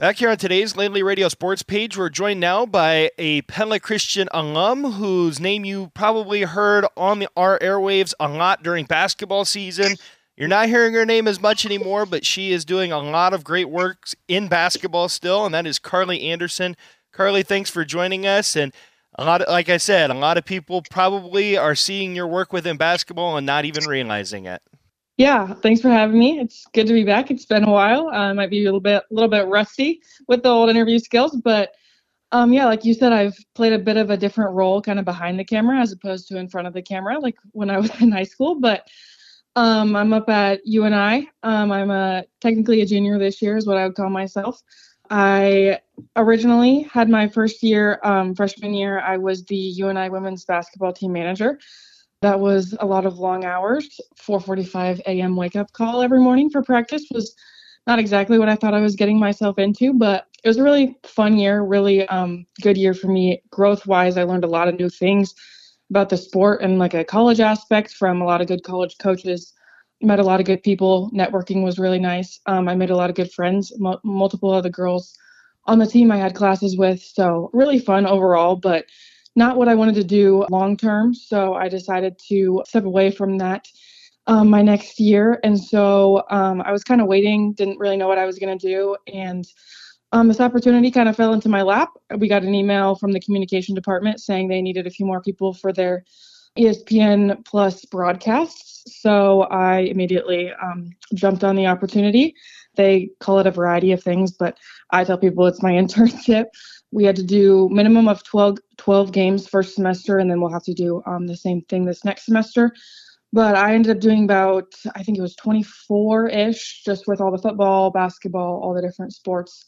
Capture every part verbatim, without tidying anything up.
Back here on today's Langley Radio Sports page, we're joined now by a Pella Christian alum whose name you probably heard on the, our airwaves a lot during basketball season. You're not hearing her name as much anymore, but she is doing a lot of great work in basketball still, and that is Carly Anderson. Carly, thanks for joining us. And a lot of, like I said, a lot of people probably are seeing your work within basketball and not even realizing it. Yeah, thanks for having me. It's good to be back. It's been a while. I uh, might be a little bit, a little bit rusty with the old interview skills, but um, yeah, like you said, I've played a bit of a different role, kind of behind the camera as opposed to in front of the camera, like when I was in high school. But um, I'm up at U N I. Um, I'm a technically a junior this year, is what I would call myself. I originally had my first year, um, freshman year, I was the U N I women's basketball team manager. That was a lot of long hours. four forty-five a.m. wake-up call every morning for practice was not exactly what I thought I was getting myself into, but it was a really fun year, really um, good year for me. Growth-wise, I learned a lot of new things about the sport and like a college aspect from a lot of good college coaches. Met a lot of good people. Networking was really nice. Um, I made a lot of good friends, m- multiple other girls on the team I had classes with. So really fun overall, but not what I wanted to do long term. So I decided to step away from that um, my next year. And so um, I was kind of waiting, didn't really know what I was going to do. And um, this opportunity kind of fell into my lap. We got an email from the communication department saying they needed a few more people for their E S P N Plus broadcasts. So I immediately um, jumped on the opportunity. They call it a variety of things, but I tell people it's my internship. We had to do minimum of twelve, twelve games first semester, and then we'll have to do um, the same thing this next semester. But I ended up doing about, I think it was twenty-four-ish, just with all the football, basketball, all the different sports.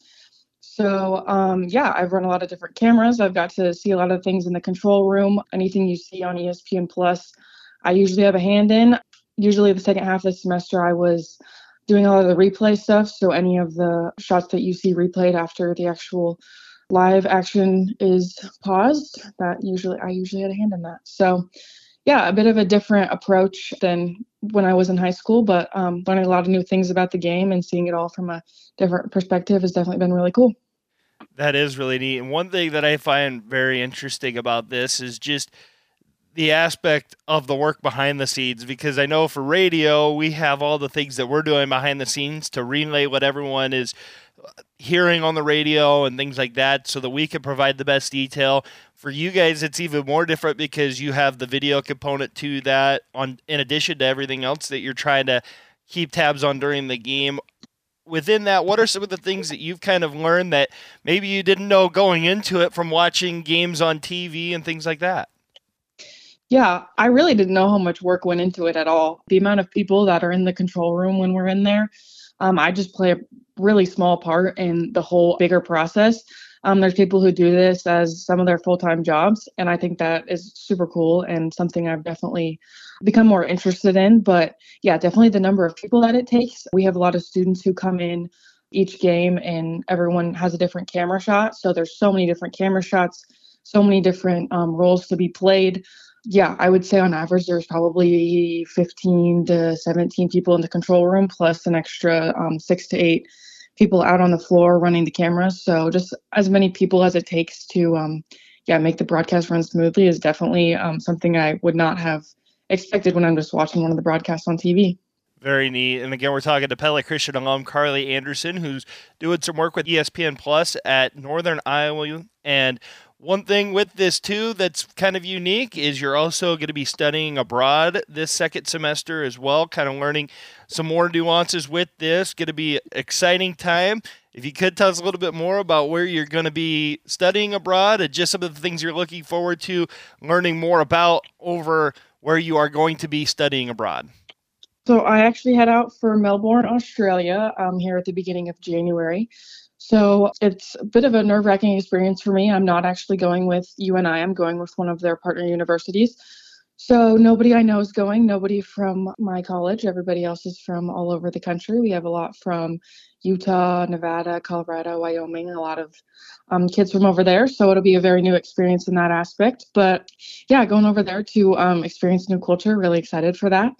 So, um, yeah, I've run a lot of different cameras. I've got to see a lot of things in the control room. Anything you see on E S P N Plus, I usually have a hand in. Usually the second half of the semester, I was doing a lot of the replay stuff. So any of the shots that you see replayed after the actual live action is paused, that usually I usually had a hand in that. So yeah, a bit of a different approach than when I was in high school, but um, learning a lot of new things about the game and seeing it all from a different perspective has definitely been really cool. That is really neat. And one thing that I find very interesting about this is just the aspect of the work behind the scenes, because I know for radio, we have all the things that we're doing behind the scenes to relay what everyone is hearing on the radio and things like that so that we can provide the best detail. For you guys, it's even more different because you have the video component to that on in addition to everything else that you're trying to keep tabs on during the game. Within that, what are some of the things that you've kind of learned that maybe you didn't know going into it from watching games on T V and things like that? Yeah, I really didn't know how much work went into it at all. The amount of people that are in the control room when we're in there, um, I just play a really small part in the whole bigger process. Um, there's people who do this as some of their full-time jobs, and I think that is super cool and something I've definitely become more interested in. But yeah, definitely the number of people that it takes. We have a lot of students who come in each game, and everyone has a different camera shot. So there's so many different camera shots, so many different um, roles to be played. Yeah, I would say on average there's probably fifteen to seventeen people in the control room, plus an extra um, six to eight people out on the floor running the cameras. So just as many people as it takes to, um, yeah, make the broadcast run smoothly is definitely um, something I would not have expected when I'm just watching one of the broadcasts on T V. Very neat. And again, we're talking to Pella Christian alum Carly Anderson, who's doing some work with E S P N Plus at Northern Iowa. And one thing with this, too, that's kind of unique is you're also going to be studying abroad this second semester as well, kind of learning some more nuances with this. Going to be an exciting time. If you could tell us a little bit more about where you're going to be studying abroad and just some of the things you're looking forward to learning more about over where you are going to be studying abroad. So I actually head out for Melbourne, Australia, um, here at the beginning of January. So it's a bit of a nerve-wracking experience for me. I'm not actually going with U N I. I'm going with one of their partner universities. So nobody I know is going, nobody from my college. Everybody else is from all over the country. We have a lot from Utah, Nevada, Colorado, Wyoming, a lot of um, kids from over there. So it'll be a very new experience in that aspect. But yeah, going over there to um, experience new culture, really excited for that.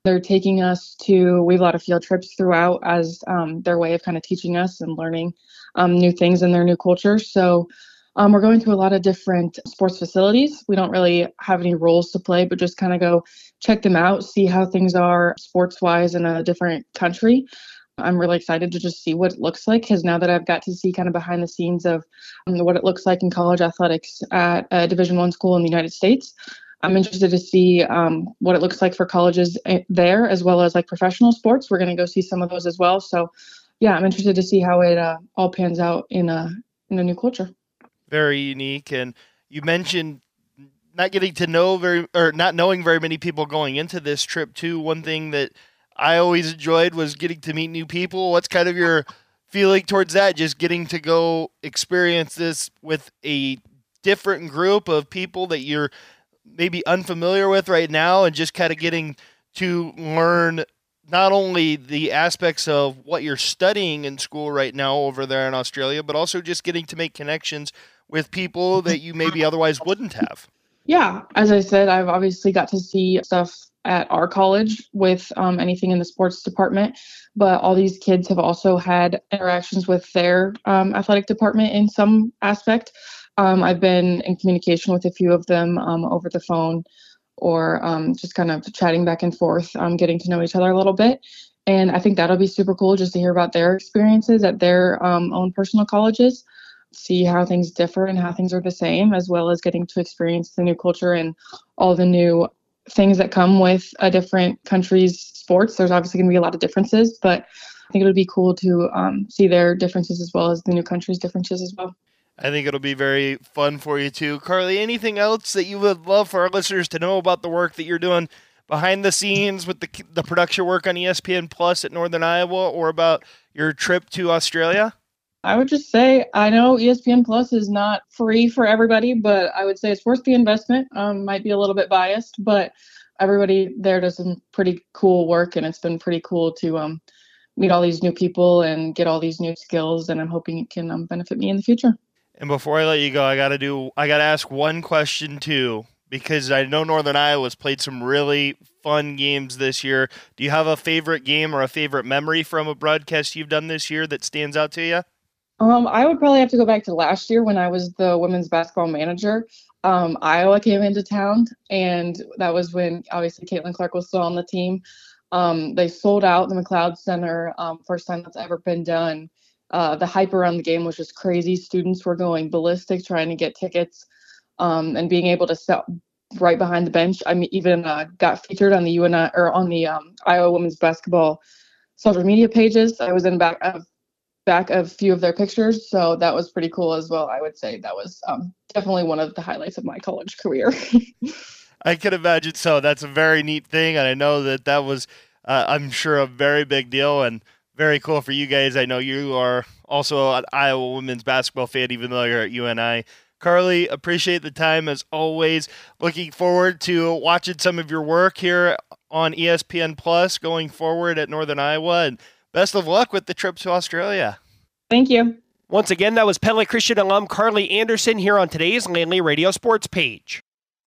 They're taking us to, we have a lot of field trips throughout as um, their way of kind of teaching us and learning um, new things in their new culture. So um, we're going to a lot of different sports facilities. We don't really have any roles to play, but just kind of go check them out, see how things are sports-wise in a different country. I'm really excited to just see what it looks like, because now that I've got to see kind of behind the scenes of um, what it looks like in college athletics at a Division One school in the United States, I'm interested to see um, what it looks like for colleges there, as well as like professional sports. We're going to go see some of those as well. So, yeah, I'm interested to see how it uh, all pans out in a in a new culture. Very unique, and you mentioned not getting to know very or not knowing very many people going into this trip too. One thing that I always enjoyed was getting to meet new people. What's kind of your feeling towards that? Just getting to go experience this with a different group of people that you're maybe unfamiliar with right now, and just kind of getting to learn not only the aspects of what you're studying in school right now over there in Australia, but also just getting to make connections with people that you maybe otherwise wouldn't have. Yeah, as I said, I've obviously got to see stuff at our college with um, anything in the sports department, but all these kids have also had interactions with their um, athletic department in some aspect. Um, I've been in communication with a few of them um, over the phone, or um, just kind of chatting back and forth, um, getting to know each other a little bit. And I think that'll be super cool just to hear about their experiences at their um, own personal colleges, see how things differ and how things are the same, as well as getting to experience the new culture and all the new things that come with a different country's sports. There's obviously going to be a lot of differences, but I think it would be cool to um, see their differences as well as the new country's differences as well. I think it'll be very fun for you too. Carly, anything else that you would love for our listeners to know about the work that you're doing behind the scenes with the the production work on E S P N Plus at Northern Iowa, or about your trip to Australia? I would just say, I know E S P N Plus is not free for everybody, but I would say it's worth the investment. Um, might be a little bit biased, but everybody there does some pretty cool work, and it's been pretty cool to um, meet all these new people and get all these new skills, and I'm hoping it can um, benefit me in the future. And before I let you go, I gotta do I gotta ask one question too, because I know Northern Iowa's played some really fun games this year. Do you have a favorite game or a favorite memory from a broadcast you've done this year that stands out to you? Um, I would probably have to go back to last year when I was the women's basketball manager. Um, Iowa came into town, and that was when obviously Caitlin Clark was still on the team. Um, they sold out the McLeod Center, um, first time that's ever been done. Uh, the hype around the game was just crazy. Students were going ballistic trying to get tickets, um, and being able to sit right behind the bench. I mean, even uh, got featured on the U N I or on the um, Iowa women's basketball social media pages. I was in back of back of a few of their pictures, so that was pretty cool as well. I would say that was um, definitely one of the highlights of my college career. I can imagine so. That's a very neat thing, and I know that that was, uh, I'm sure, a very big deal and very cool for you guys. I know you are also an Iowa women's basketball fan, even though you're at U N I. Carly, appreciate the time as always. Looking forward to watching some of your work here on E S P N Plus going forward at Northern Iowa, and best of luck with the trip to Australia. Thank you. Once again, that was Penley Christian alum Carly Anderson here on today's Landly Radio Sports page.